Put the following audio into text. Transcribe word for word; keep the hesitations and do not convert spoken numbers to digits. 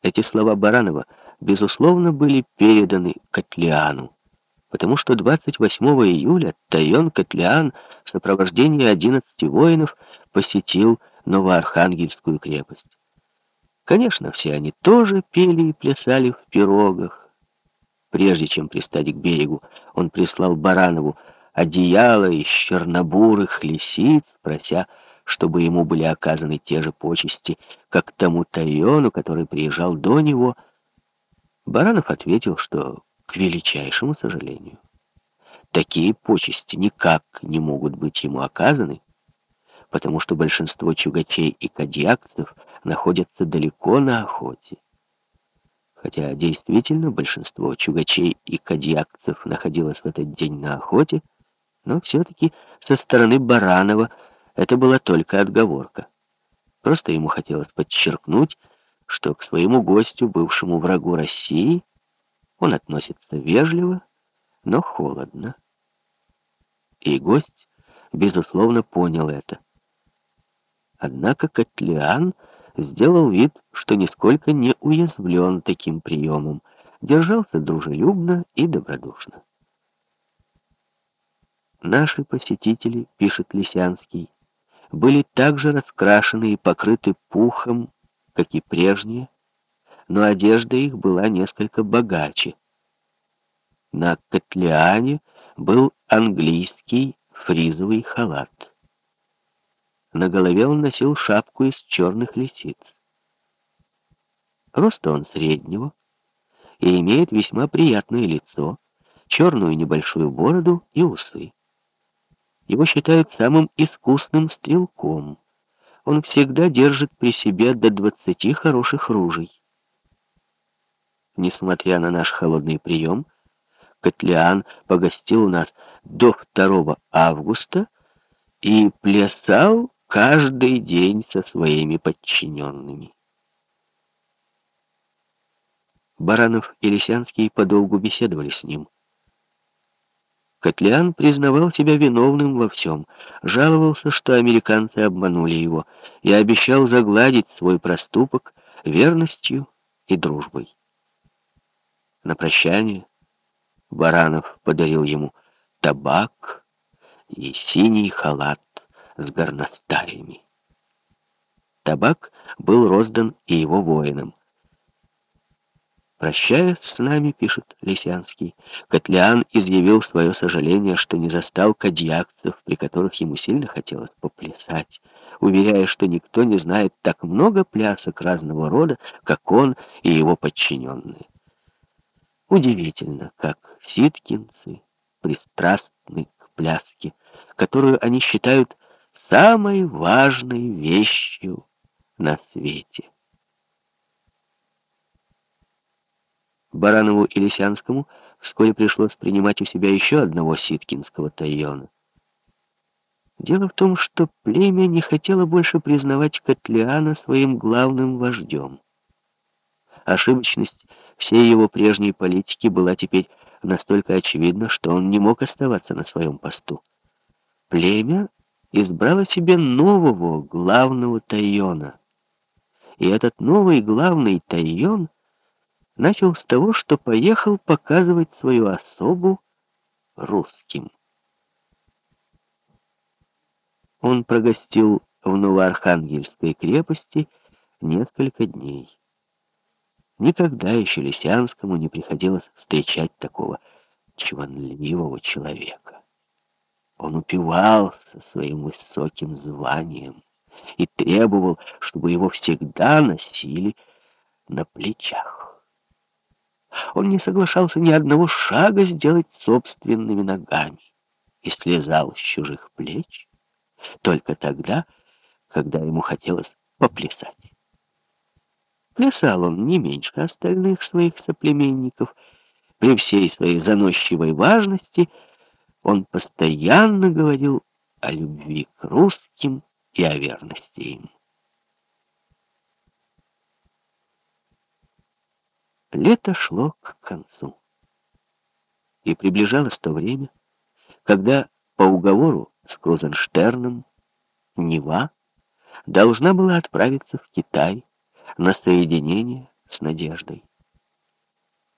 Эти слова Баранова, безусловно, были переданы Котлеану, потому что двадцать восьмого июля Тойон Котлеан в сопровождении одиннадцати воинов посетил Новоархангельскую крепость. Конечно, все они тоже пели и плясали в пирогах. Прежде чем пристать к берегу, он прислал Баранову одеяло из чернобурых лисиц, прося, чтобы ему были оказаны те же почести, как тому Тойону, который приезжал до него. Баранов ответил, что, к величайшему сожалению, такие почести никак не могут быть ему оказаны, потому что большинство чугачей и кадьякцев находятся далеко на охоте. Хотя действительно большинство чугачей и кадьякцев находилось в этот день на охоте, но все-таки со стороны Баранова это была только отговорка. Просто ему хотелось подчеркнуть, что к своему гостю, бывшему врагу России, он относится вежливо, но холодно. И гость, безусловно, понял это. Однако Котлеан сделал вид, что нисколько не уязвлен таким приемом, держался дружелюбно и добродушно. Наши посетители, пишет Лисянский, были также раскрашены и покрыты пухом, как и прежние, но одежда их была несколько богаче. На Котлеане был английский фризовый халат. На голове он носил шапку из черных лисиц. Роста он среднего и имеет весьма приятное лицо, черную небольшую бороду и усы. Его считают самым искусным стрелком. Он всегда держит при себе до двадцати хороших ружей. Несмотря на наш холодный прием, Котлеан погостил у нас до второго августа и плясал каждый день со своими подчиненными. Баранов и Лисянский подолгу беседовали с ним. Котлеан признавал себя виновным во всем, жаловался, что американцы обманули его, и обещал загладить свой проступок верностью и дружбой. На прощание Баранов подарил ему табак и синий халат с горностаями. Табак был роздан и его воинам. «Прощаясь с нами, — пишет Лисянский, — Котлеан изъявил свое сожаление, что не застал кадьякцев, при которых ему сильно хотелось поплясать, уверяя, что никто не знает так много плясок разного рода, как он и его подчиненные. Удивительно, как ситкинцы пристрастны к пляске, которую они считают самой важной вещью на свете». Баранову и Лисянскому вскоре пришлось принимать у себя еще одного ситкинского Тойона. Дело в том, что племя не хотело больше признавать Котлеана своим главным вождем. Ошибочность всей его прежней политики была теперь настолько очевидна, что он не мог оставаться на своем посту. Племя избрало себе нового главного Тойона. И этот новый главный Тойон начал с того, что поехал показывать свою особу русским. Он прогостил в Новоархангельской крепости несколько дней. Никогда еще Лисянскому не приходилось встречать такого чванливого человека. Он упивался своим высоким званием и требовал, чтобы его всегда носили на плечах. Он не соглашался ни одного шага сделать собственными ногами и слезал с чужих плеч только тогда, когда ему хотелось поплясать. Плясал он не меньше остальных своих соплеменников. При всей своей заносчивой важности он постоянно говорил о любви к русским и о верности им. Лето шло к концу, и приближалось то время, когда по уговору с Крузенштерном Нева должна была отправиться в Китай на соединение с надеждой.